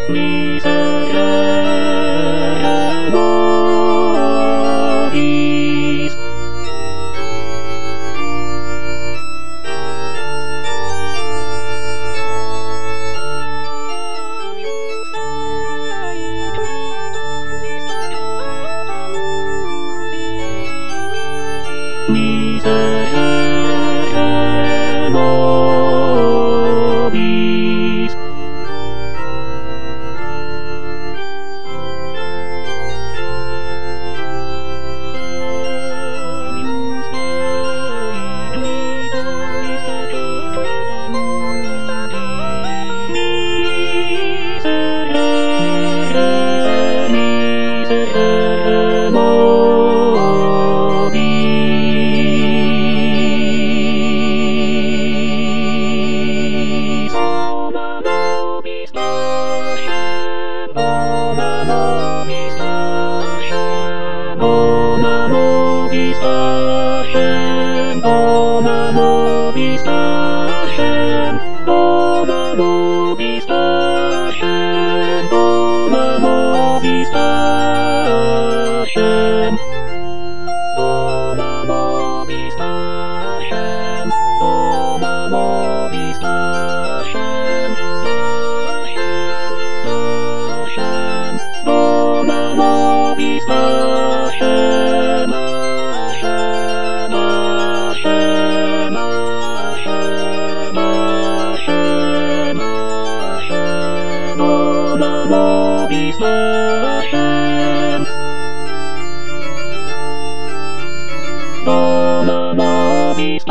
Miserere nobis. Miserere nobis. Miserere nobis. Dona nobis Hashem. Dona nobis Hashem. Dona nobis Hashem. Dona nobis Hashem. Dona nobis Hashem. Dona nobis Hashem. Dona nobis Hashem. Hashem. Dona nobis Hashem. Hashem. Hashem. Hashem. Hashem. Hashem. Dona nobis Hashem. Dona nobis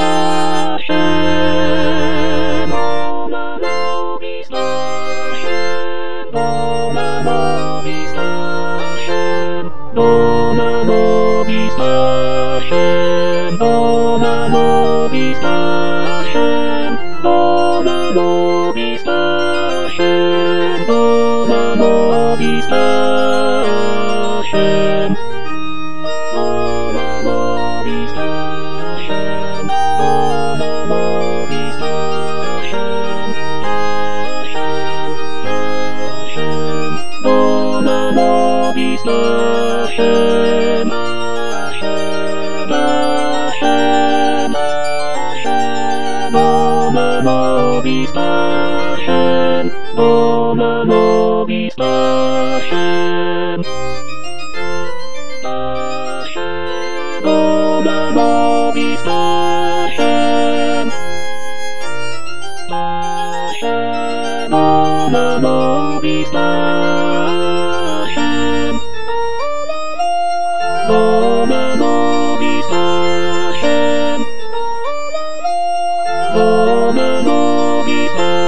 Hashem. Dona nobis Hashem. Dona nobis Hashem. Dona nobis Hashem. Dona nobis Hashem. Dona nobis Hashem. Dona nobis Hashem. Dona nobis Hashem. Dona nobis Hashem. Hashem. Dona nobis Hashem. Hashem. Hashem. Hashem. Dona nobis Hashem. Dona nobis Hashem. Dona nobis Hashem. Hashem. Dona nobis Hashem. Dona nobis Hashem. Dona nobis Hashem.